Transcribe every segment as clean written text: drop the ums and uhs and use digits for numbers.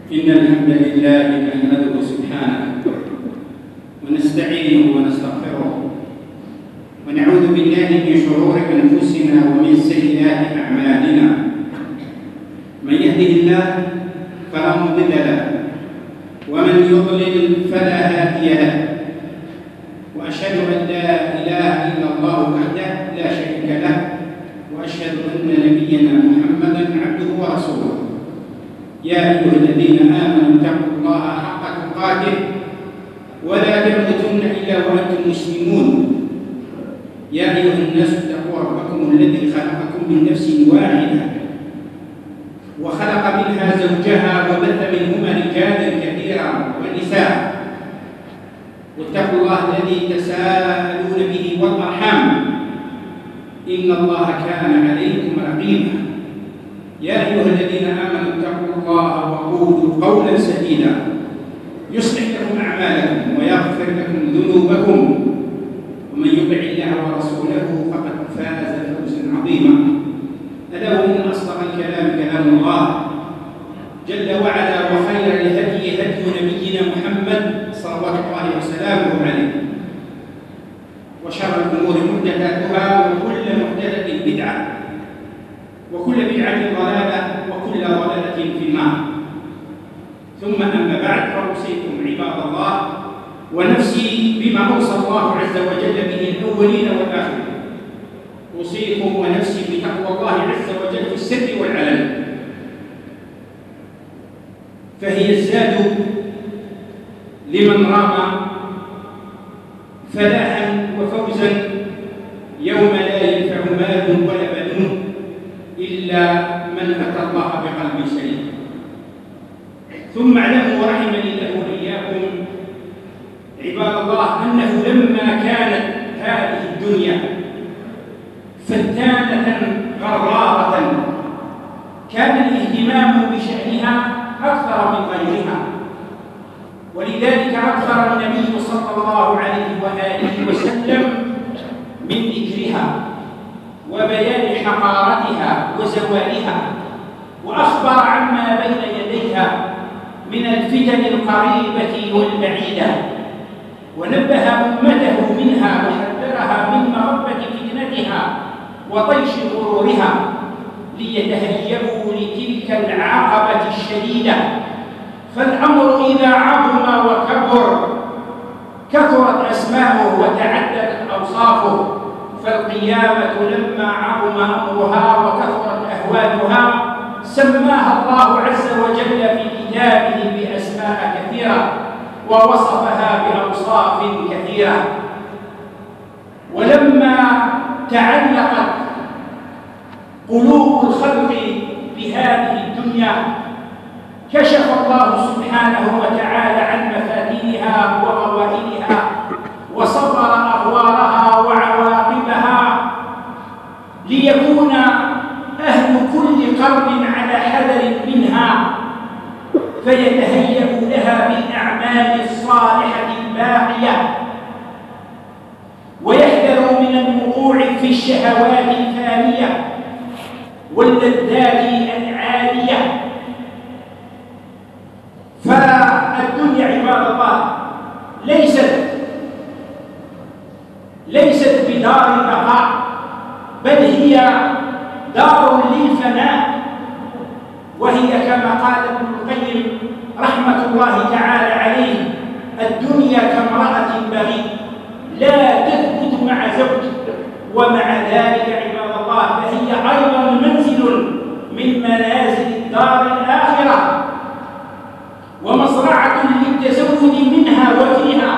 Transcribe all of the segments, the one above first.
إن الحمد لله نحمده سبحانه ونستعينه ونستغفره ونعوذ بالله من شرور أنفسنا ومن سيئات أعمالنا. من يهده الله فلا مضل له ومن يضلل فلا هادي له، وأشهد أن لا إله إلا الله وحده لا شريك له، وأشهد أن نبينا محمدا عبده ورسوله. يا أيها الذين آمنوا اتقوا الله حق تقاته ولا تموتن إلا وأنتم مسلمون. يا أيها الناس اتقوا ربكم الذي خلقكم من نفس واحدة وخلق منها زوجها وبث منهما رجالا كثيرا ونساء، واتقوا الله الذي تساءلون به والأرحام إن الله كان عليكم رقيبا. يا أيها الذين آمنوا اتقوا الله وقولوا قولا سديدا يصلح لكم أعمالكم ويغفر لكم ذنوبكم، ومن يطع الله ورسوله فقد فاز فوزا عظيما. ألا وإن أصدق الكلام كلام الله جل وعلا، وخير الهدي هدي نبينا محمد صلوات الله وسلامه عليه، وشر الأمور محدثاتها وكل محدثة بدعة وكل بدعة ضلالة وكل ضلالة في النار. ثم أما بعد، فأوصيكم عباد الله ونفسي بما أوصى الله عز وجل به الأولين والآخرين. أوصيكم ونفسي بتقوى الله عز وجل في السر والعلن، فهي الزاد لمن رام فلاحا وفوزا يوم لا ينفع مال ولا بنون إلا من أتى الله بقلب سليم. ثم اعلموا رحمني الله وإياكم عباد الله أنه لما كانت هذه الدنيا فتانة غرارة كان الاهتمام بشأنها أكثر من غيرها، ولذلك أكثر النبي صلى الله عليه وآله وسلم من ذكرها وبيان حقارتها وزوالها، وأخبر عما بين يديها من الفتن القريبة والبعيدة، ونبه أمته منها وحذرها من مغبة فتنتها وطيش غرورها، ليتهيئوا لتلك العقبة الشديدة. فالأمر إذا عظم وكبر كثرت أسماؤه وتعددت أوصافه، فالقيامة لما عظم أمرها وكثرت أهوالها سماها الله عز وجل في كتابه بأسماء كثيرة ووصفها بأوصاف كثيرة. ولما تعلقت قلوب الخلق بهذه الدنيا كشف الله سبحانه وتعالى عن مفاتينها وموائلها وصبر أغوارها وعواقبها، ليكون أهل كل قرن على حذر منها فيتهيأ لها بالأعمال الصالحة الباقية، ويحذر من الوقوع في الشهوات الفانية واللذات العالية. فالدنيا عباد الله ليست بدار البقاء، بل هي دار للفناء، وهي كما قال ابن القيم رحمة الله تعالى عليه: الدنيا كامرأة بغي لا تثبت مع زوج. ومع ذلك عباد الله فهي أيضا منزل من منازل الدار الآخرة، ومزرعة للتزود منها وفيها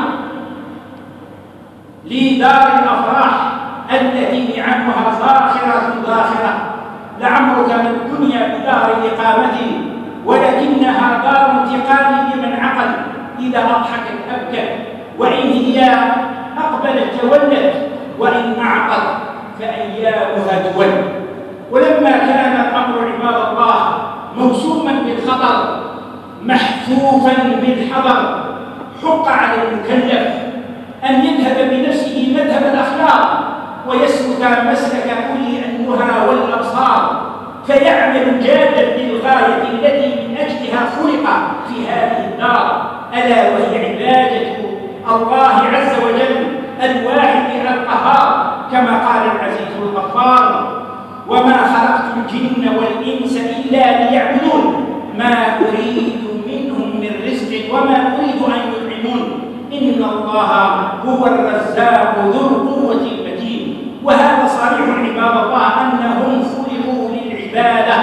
لدار الأفراح التي نعمها ذاخرة. لعمرك ما الدنيا بدار إقامة ولكنها دار انتقال لمن عقل، إذا أضحكت أبكت، وإن هي أقبلت تولت، وإن أعطت فأيامها تول. ولما كان الأمر عباد الله موسوما بالخطر محفوفا بالحذر، حق على المكلف أن يذهب بنفسه مذهب الأخلاق ويسلك مسلك أولي النهى والأبصار، فيعمل جادا للغاية التي من أجلها خلق في هذه الدار، ألا وهي عبادة الله عز وجل الواحد القهار، كما قال العزيز الغفار: وما خلقت الجن والإنس إلا ليعبدون ما أريد منهم من رزق وما أريد أن يطعمون إن الله هو الرزاق ذو القوة المتين. وهذا صريح عباد الله أنهم خلقوا للعبادة،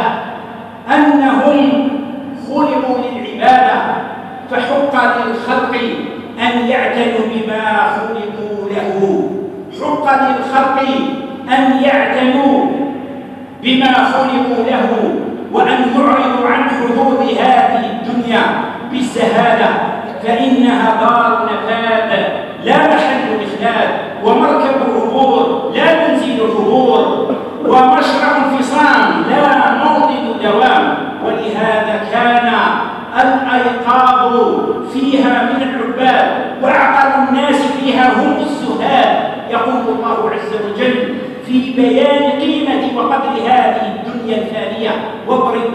فحق للخلق أن يعتنوا بما خلقوا له، حق للخلق أن يعتنوا بما خلقوا له، وأن يعرضوا عن حظوظ هذه الدنيا بالزهادة، فإنها دار نفاد لا محل إخلاد، ومركب عبور لا منزل ظهور، ومشرع انفصام لا موطن دوام. ولهذا كان الأيقاظ فيها من العباد، وأعقل الناس فيها هم الزهاد. يقول الله عز وجل في بيان قيمة وقدر هذه الدنيا الفانية: واضرب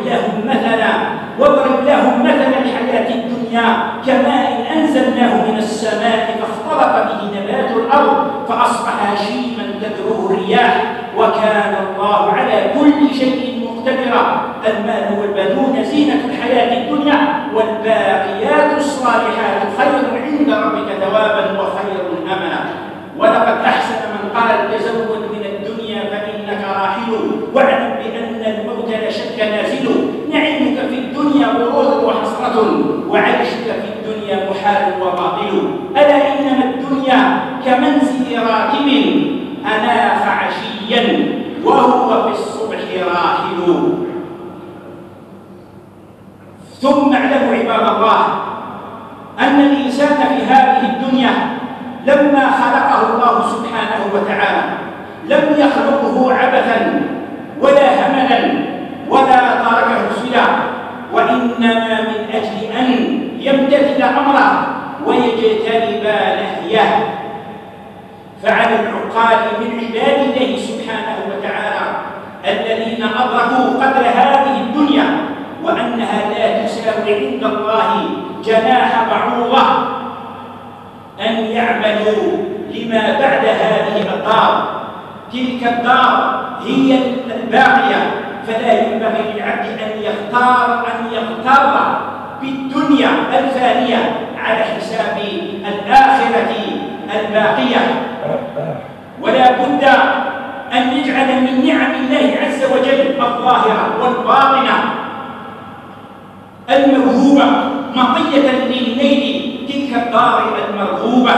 لهم مثل الحياة الدنيا كماء أنزلناه من السماء فاختلط به نبات الأرض فأصبح هشيما تذروه الرياح وكان الله على كل شيء مقتدرا. المال والبنون زينة الحياة الدنيا والباقيات الصالحات خير عند ربك ثوابا وخير أملا. ولقد أحسن من قال: تزود من الدنيا فإنك راحل، واعلم بأن الموت لا شك نازل. نعيمك في الدنيا غرور وحسرة، وعيشك في الدنيا محال وباطل. ألا إنما الدنيا كمنزل راكب أناخ عشيا وهو في الصبح راحل. ثم اعلموا عباد الله أن الإنسان في هذه الدنيا لما خلقه الله سبحانه وتعالى لم يخلقه عبثا ولا هملا ولا تركه سدى، وإنما من أجل أن يمتثل أمره ويجتنب نهيه. فعلى العقال من عباد الله سبحانه وتعالى الذين أدركوا قدر هذه الدنيا وأنها لا تساوي عند الله جناح بعوضة أن يعملوا لما بعد هذه الدار. تلك الدار هي الباقية، فلا ينبغي للعبد أن يغتر بالدنيا الفانية على حساب الآخرة الباقية. ولا بد أن نجعل من نعم الله عز وجل الظاهرة والباطنة الموهوبة مطية للنيل تلك الدار المرغوبة.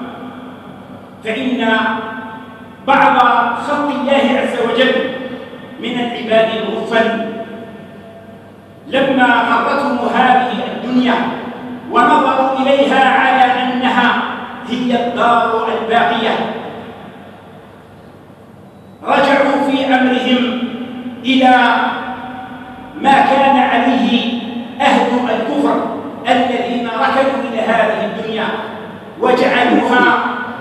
فإن بعض خلق الله عز وجل من العباد الغفل لما غرتهم هذه الدنيا ونظروا إليها على أنها هي الدار الباقية، رجعوا في أمرهم إلى ما كان عليه أهل الكفر الذين ركنوا إلى هذه الدنيا وجعلوها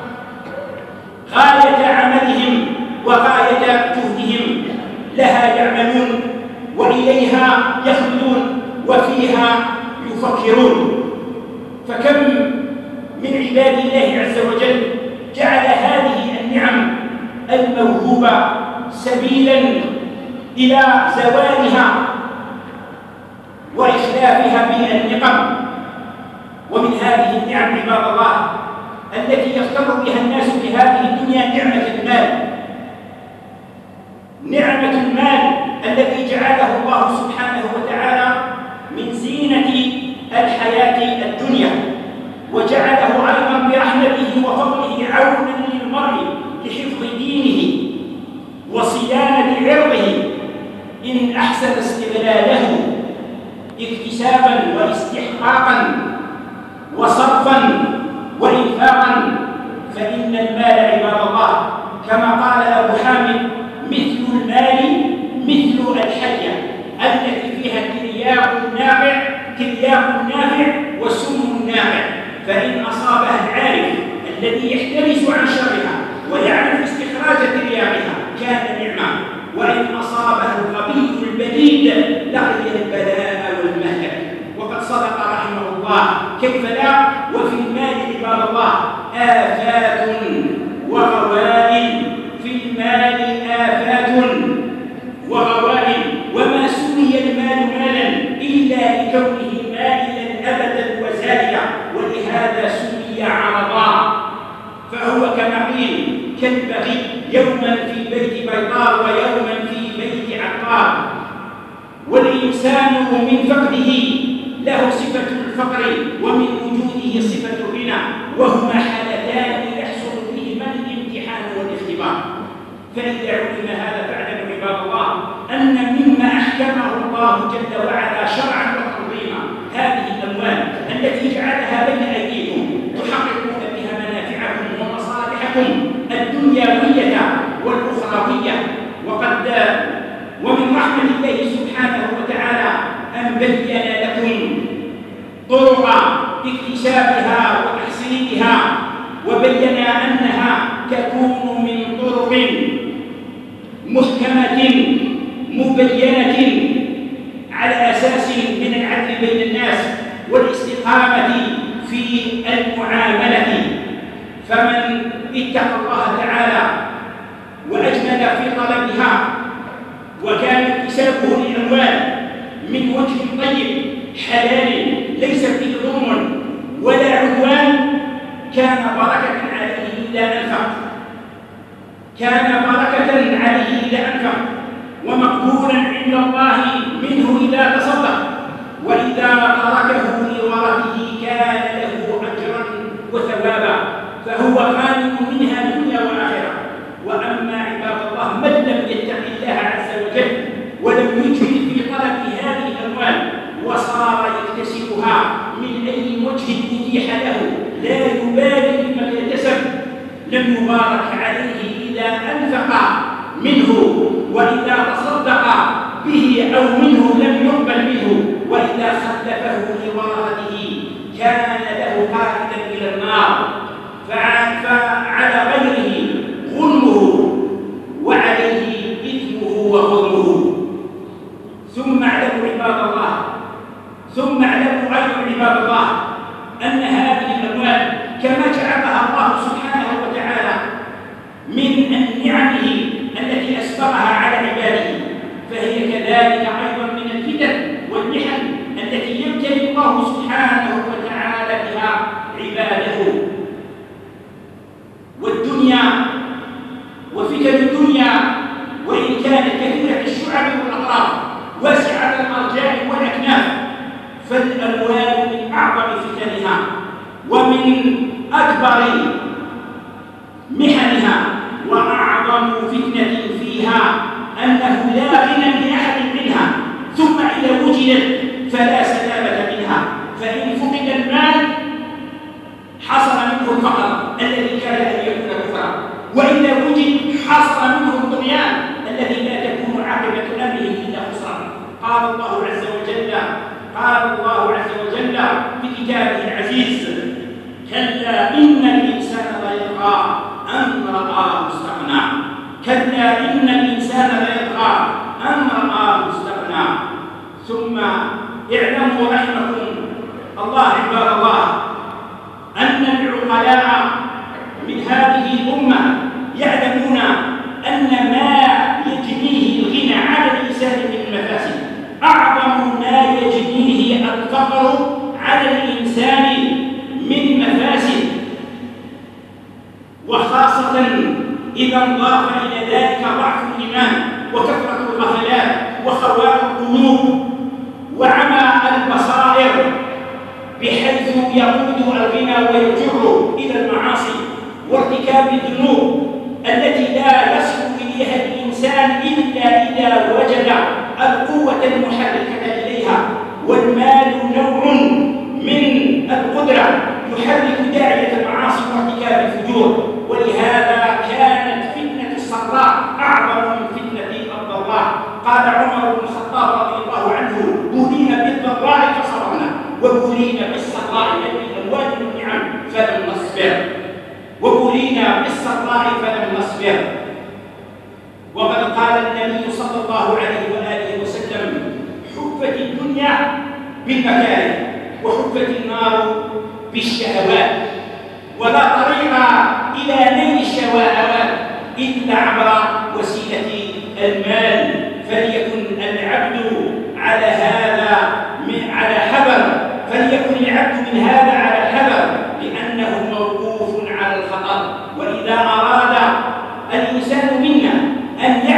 غاية عملهم وغاية جهدهم، لها يعملون وإليها يخلدون وفيها يفكرون. فكم من عباد الله عز وجل جعل هذه النعم الموهوبة سبيلا إلى زوالها وإخلافها بالنقم. ومن هذه النعم عباد الله التي يغتر بها الناس في هذه الدنيا نعمة المال. نعمة المال الذي جعله الله سبحانه وتعالى من زينة الحياة الدنيا، وجعله أيضا برحمته وفضله عونا للمرء لحفظ دينه وصيانة عرضه إن أحسن استغلاله اكتسابا واستحقاقا وصرفا وإنفاقا. فإن المال عباد الله كما قال أبو حامد مثل المال مثل الحية التي فيها ترياق نافع وسم نافع، فإن أصابها العارف الذي يحترس عن شرها ويعرف استخراج ترياقها كان نعمة، وإن أصابها الغبي البليد لقي البلاء والمهلكة. البيضاء ويوما في بيت عقار. والإنسان من فقده له صفة الفقر ومن وجوده صفة الغنى، وهما حالتان يحصل فيهما الامتحان والاختبار. فإذا علم هذا فاعلموا عباد الله أن مما أحكمه الله جل وعلا شرعا وتنظيما هذه الأموال التي جعلها بين أيديكم تحققون بها منافعكم ومصالحكم الدنيوية والأخروية. ومن رحمة الله سبحانه وتعالى أن بين لكم طرق اكتسابها وتحصيلها، وبين أنها تكون من طرق محكمة مبينة على أساس من العدل بين الناس والاستقامة في المعاملة. فمن اتقى الله تعالى وأجمل في طلبها وكان اكتسابه للأموال من وجه طيب حلال ليس فيه ظلم ولا عدوان كان بركة عليه إذا أنفق، ومقبولا عند الله منه إذا تصدق، وإذا تركه لورثه كان له أجرا وثوابا، فهو غانم منها دنيا وآخرة. وأما عباد الله من لم يتق الله عز وجل ولم يجهد في طلب هذه الأموال وصار يكتسبها من أي وجه أتيح له لا يبالي بما يكتسب، لم يبارك عليه إذا أنفق منه، وإذا تصدق به أو منه لم يقبل منه، وإذا خلفه لورثته كان له قائدا إلى النار، فعلى غيره غنمه وعليه إثمه وغنمه. ثم اعلموا أيها عباد الله أن هذه الأموال كما جعلها الله سبحانه وتعالى من نعمه التي أسبغها على عباده، فهي كذلك أيضا من الفتن والمحن التي يبتلي الله سبحانه وتعالى بها عباده. والدنيا وفتن الدنيا وإن كانت كثيرة الشعب والأطراف واسعة الأرجاء والأكناف، فالأموال من أعظم فتنها ومن أكبر محنها، وأعظم فتنة فيها أنه لا غنى لأحد منها، ثم إذا وجدت فلا سلامة منها. فإن فقد المال حصل منه الفقر الذي كان أن يكون كفرا، وإذا وجد حصل منه الطغيان الذي لا تكون عاقبة أمره إلا خسران. قال الله عز وجل في كتابه العزيز: كلا إن الإنسان ليطغى أن رآه استغنى. ثم اعلموا رحمكم الله عباد الله أن العقلاء من هذه الأمة يعلمون أن ما يجنيه الغنى على الإنسان من المفاسد أعظم ما يجنيه الفقر على الإنسان من مفاسد، وخاصة إذا انضاف إلى ذلك ضعف الإيمان وكثرة الغفلات وخوار القلوب وعمى البصائر، بحيث يقود الغنى ويجر إلى المعاصي وارتكاب الذنوب التي لا يصل إليها الإنسان إلا إذا وجد القوة المحركة إليها. والمال نوع من القدرة يحرك داعية المعاصي وارتكاب الفجور، ولهذا كانت فتنة السراء أعظم من فتنة الضراء. قال عمر بن الخطاب رضي الله عنه: بولينا بالضراء فصبرنا، وبولينا بالسراء التي الأموال والنعم فلم نصبر، وقد قال النبي صلى الله عليه وآله وسلم: حفت الدنيا بالمكاره وحفت النار بالشهوات، ولا طريق إلى نيل الشهوات إلا عبر وسيلة المال. فليكن العبد على هذا على حذر، من هذا على حذر، لأنه موقوف على الخطر. وإذا أراد الإنسان منا أن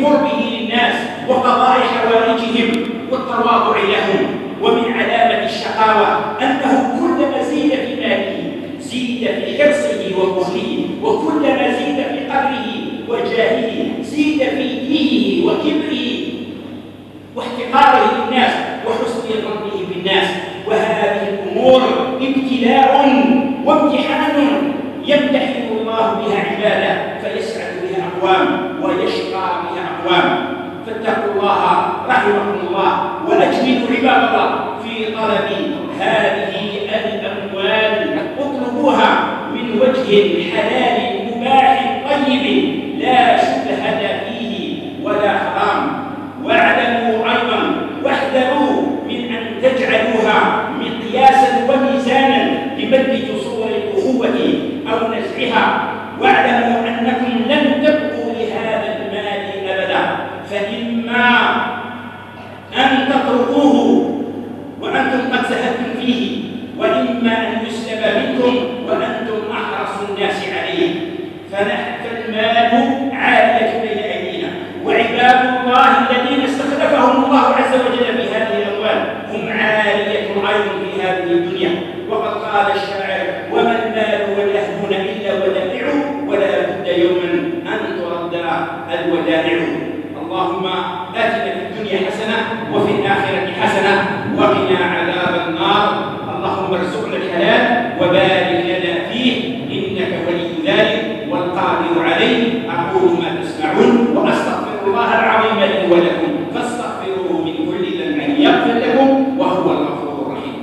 من قربه للناس وقضاء حوائجهم والتواضع لهم. ومن علامة الشقاوة أنه كلما زيد في ماله زيد في حرصه وبخله، وكلما زيد في قدره وجاهه زيد في دينه وكبره واحتقاره للناس وحسن ظنه بالناس. وهذه الأمور ابتلاء وامتحان يمتحن الله بها عباده فيسعد بها أقوام ويشقى بها أقوام. فاتقوا الله رحمكم الله وأجملوا عباد الله في طلب هذه الأموال، اطلبوها من وجه حلال مباح طيب لا شبهة فيه ولا حرام. واعلموا أيضا واحذروا من أن تجعلوها مقياسا وميزانا لمد جسور الأخوة أو نزعها. واعلموا أنكم لن تبقوا لهذا المال أبدا، فإما أن تتركوه وأنتم قد زهدتم فيه، وإما أن يسلب منكم وأنتم أحرص الناس عليه. فالمال عالية بين أيدينا، وعباد الله الذين استخلفهم الله عز وجل في هذه الأموال هم عالية أيضا في هذه الدنيا. وقد قال الشاعر: وما المال والأهلون إلا ودائع، ولا بد يوما أن ترد الودائع. اللهم آتنا في الدنيا حسنة وفي الآخرة حسنة وقنا عذاب النار. اللهم ارزقنا الحلال وبارك لنا فيه إنك ولي ذلك والقادر عليه. أقول ما تسمعون وأستغفر الله العظيم لي ولكم فاستغفروه من كل ذنب يغفر لكم وهو الغفور الرحيم.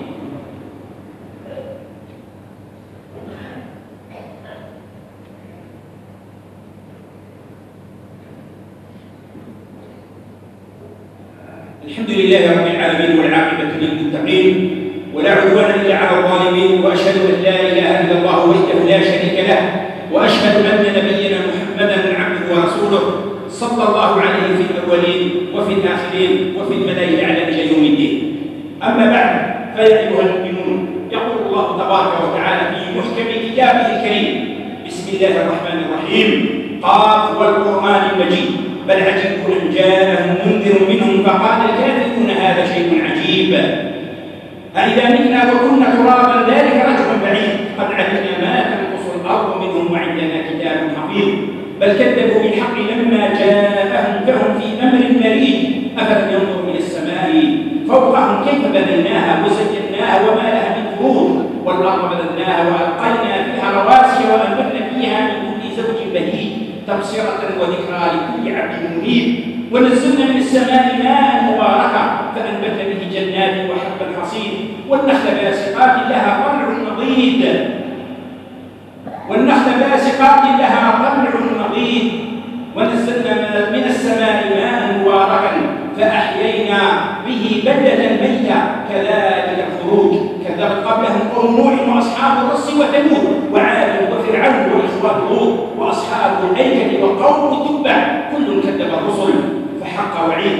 الحمد لله رب العالمين والعاقبة للمتقين ولا عدوان إلا على الظالمين، وأشهد أن لا إله إلا الله وحده لا شريك له، وأشهد أن نبينا محمدا عبده ورسوله صلى الله عليه في الأولين وفي الآخرين وفي الملأ الأعلى إلى يوم الدين. أما بعد، فيا أيها المؤمنون، يقول الله تبارك وتعالى في محكم كتابه الكريم: بسم الله الرحمن الرحيم، قاف والقرآن المجيد، بل عجبوا أن جاءهم منذر منهم فقال الكافرون هذا شيء عجيب. أإذا متنا وكنا ترابا ذلك رجع بعيد، قد علمنا ما تنقص الأرض منهم وعندنا كتاب حفيظ. بل كذبوا بالحق لما جاءهم فهم في أمر مريج. أفلم ينظروا إلى السماء فوقهم كيف بنيناها وزيناها وما لها من فروج، والأرض بلدناها وألقينا فيها رواسي وأنبتنا فيها من كل زوج بهيج، تبصرة وذكرى لكل عبد منيب. ونزلنا من السماء ماء مباركا فأنبتنا به جنات وحب الحصيد، والنخل باسقات لها طلع نضيد ونزلنا من السماء ماء مباركا فأحيينا به بلدة ميتا كذلك الخروج. كذب قبلهم قوم نوح وأصحاب الرس وثمود وعاد وفرعون وإخوان لوط وأصحاب الأيكة وقوم تبع كل كذب الرسل فحق وعيد.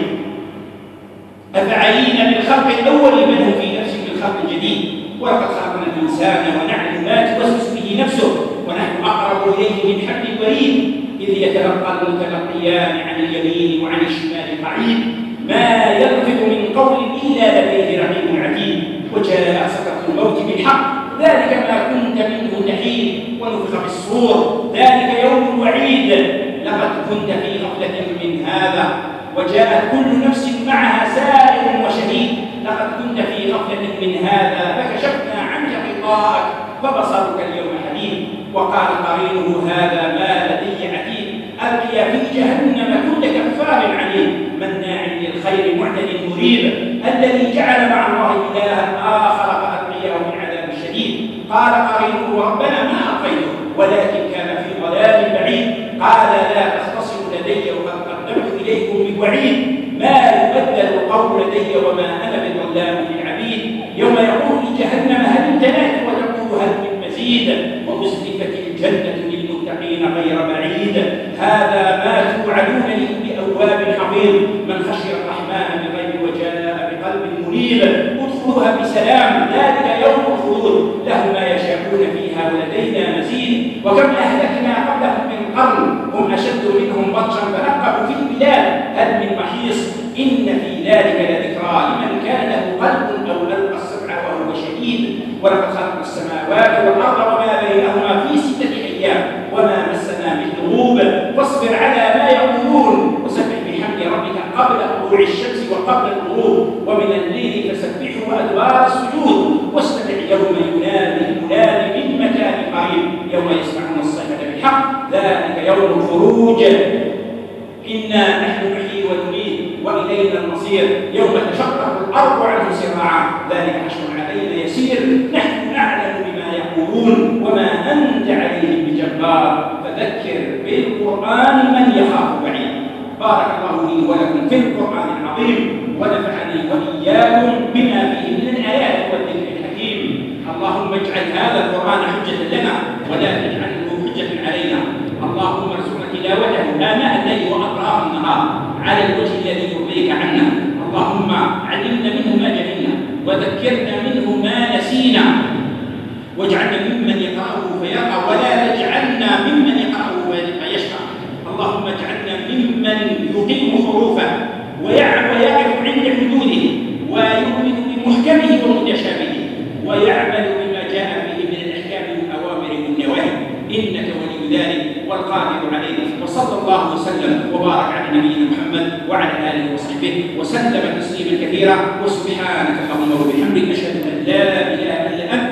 أفعينا بالخلق الأول من هم في نفس الخلق الجديد، ولقد خلقنا الإنسان ونعلم ما توسوس به نفسه ونحن أقرب إليه من حبل الوريد، إذ يتلقى المتلقيان عن اليمين وعن الشمال قعيد، ما يلفظ من قول إلا لديه رقيب عتيد. وجاء سكرة الموت بالحق ذلك ما كنت منه تحيد، ونفخ في الصور ذلك يوم الوعيد، لقد كنت في غفلة من هذا. وجاءت كل نفس معها سائر وشهيد، لقد كنت في غفلة من هذا فكشفنا عنك غطاءك فبصرك اليوم حديد. وقال قرينه هذا ما لدي عتيد، ألقي في جهنم كل كفار عنيد، مناع للخير معتد مريب، الذي جعل مع الله إلها آخر فألقيه في عذاب شديد. قال قرينه ربنا ما ألقيته ولكن كان في ضلال بعيد. قال لا تختصموا لدي وقد قدمت إليكم بالوعيد، ما يبدل القول لدي وما أنا بظلام للعبيد. يوم يقول لجهنم هل امتلأت وتقول هل من مزيد، وأزلفت الجنة للمتقين غير بعيد. هذا ما توعدون لكل أواب حفيظ، من خشي الرحمن بالغيب وجاء بقلب منيب. ادخلوها بسلام ذلك يوم الخلود، لهم ما يشاءون فيها ولدينا مزيد. وكم أهلكنا قبلهم من قرن هم أشد منهم بطشا فنقبوا في البلاد، كهدم المحيص. إن في ذلك لذكرى لمن كان له قلب أو ألقى السمع وهو شهيد. ولقد خلقنا السماوات والأرض وما بينهما في 6 أيام وما مسنا من لغوب. واصبر على ما يقولون وسبح بحمد ربك قبل طلوع الشمس وقبل الغروب ومن الليل فسبحه وأدبار السجود. واستمع يوم ينادي المنادي من مكان قريب يوم يسمعون الصيحة بالحق ذلك يوم الخروج. إنا نحن نحيي ونميت وإلينا المصير. يوم تشقق الأرض عنه سراعا ذلك حشر علينا يسير. نحن نعلم بما يقولون وما أنت عليهم بجبار فذكر بالقرآن من يخاف وعيد. بارك الله لي ولكم في القرآن العظيم ونفعني وإياكم بما فيه من الآيات والذكر الحكيم. اللهم اجعل هذا القرآن حجة لنا ولا تجعله حجة علينا. اللهم ارزقنا تلاوته آناء الليل وأطراف النهار على الوجه الذي يرضيك عنا. اللهم علمنا منه ما جهلنا وذكرنا منه ما نسينا واجعلنا ممن يقرأه فيرقى ولا تجعلنا ممن يقرأه فيشقى. اللهم اجعلنا ممن يقيم حروفه ويقف عند حدوده ويؤمن بمحكمه ومتشابهه ويعمل بما جاء به من الأحكام والأوامر والنواهي إنك ولي ذلك والقادر عليه. وصلى الله وسلم وبارك على نبينا محمد وعلى آله وصحبه وسلم تسليما كثيرا. وسبحانك اللهم وبحمدك أشهد أن لا إله إلا أنت